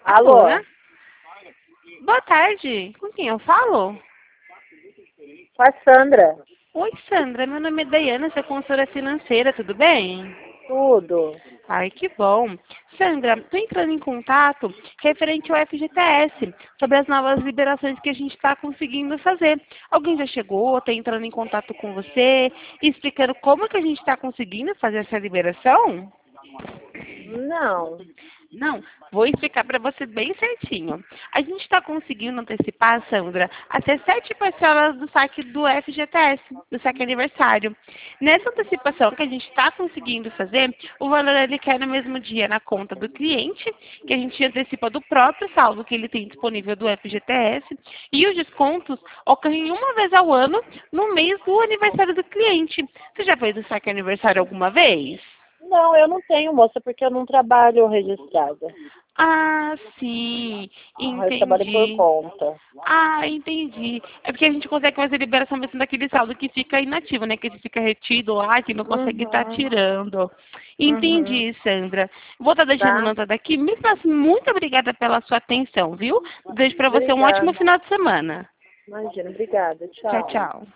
Alô? Né? Boa tarde. Com quem eu falo? Com a Sandra. Oi, Sandra. Meu nome é Daiana, sou consultora financeira, tudo bem? Tudo. Ai, que bom. Sandra, estou entrando em contato referente ao FGTS, sobre as novas liberações que a gente está conseguindo fazer. Alguém já chegou, está entrando em contato com você, explicando como que a gente está conseguindo fazer essa liberação? Não. Não, vou explicar para você bem certinho. A gente está conseguindo antecipar, Sandra, até 7 parcelas do saque do FGTS, do saque aniversário. Nessa antecipação que a gente está conseguindo fazer, o valor ele cai no mesmo dia na conta do cliente, que a gente antecipa do próprio saldo que ele tem disponível do FGTS, e os descontos ocorrem uma vez ao ano, no mês do aniversário do cliente. Você já fez o saque aniversário alguma vez? Não, eu não tenho, moça, porque eu não trabalho registrada. Ah, sim, Eu trabalho por entendi. conta. Ah, entendi. É porque a gente consegue fazer liberação mesmo daquele saldo que fica inativo, né? Que ele fica retido lá, que não consegue estar Uhum. tirando. Uhum. Entendi, Sandra. Vou estar deixando Tá? nota daqui. Mesmo assim, muito obrigada pela sua atenção, viu? Desejo para você um ótimo Obrigada. final de semana. Imagina, obrigada. Tchau, Tchau. tchau.